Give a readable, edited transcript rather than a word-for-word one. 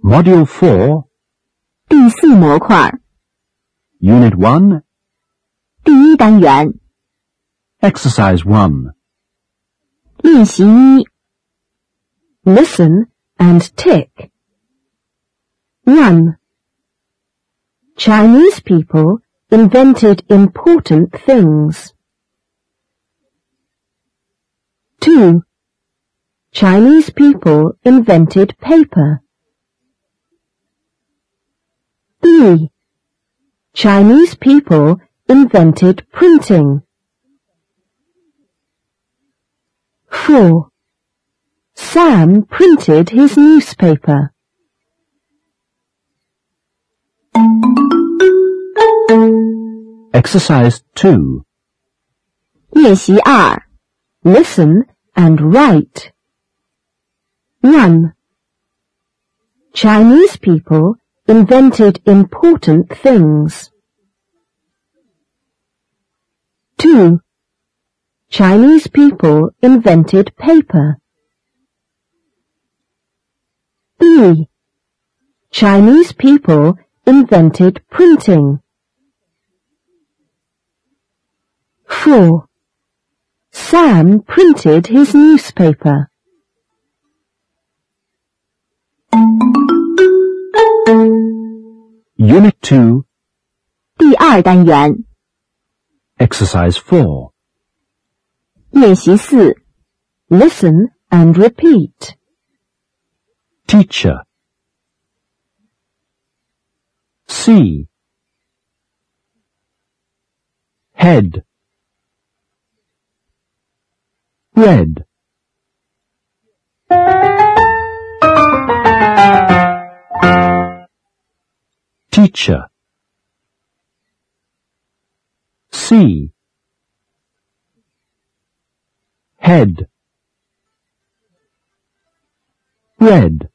Module 4, 第4模块 Unit 1, 第1单元 Exercise 1. 练习1 Listen and tick. 1. Chinese people invented important things. 2. Chinese people invented paper. 3. Chinese people invented printing. 4. Sam printed his newspaper. Exercise 2. 练习2 Listen and write. 1. Chinese people invented important things. 2. Chinese people invented paper. 3. Chinese people invented printing. 4. Sam printed his newspaper. Unit 2, 第2单元 Exercise 4. 练习4 Listen and repeat. Teacher. See. Head. Red. Teacher. See. Head. Red.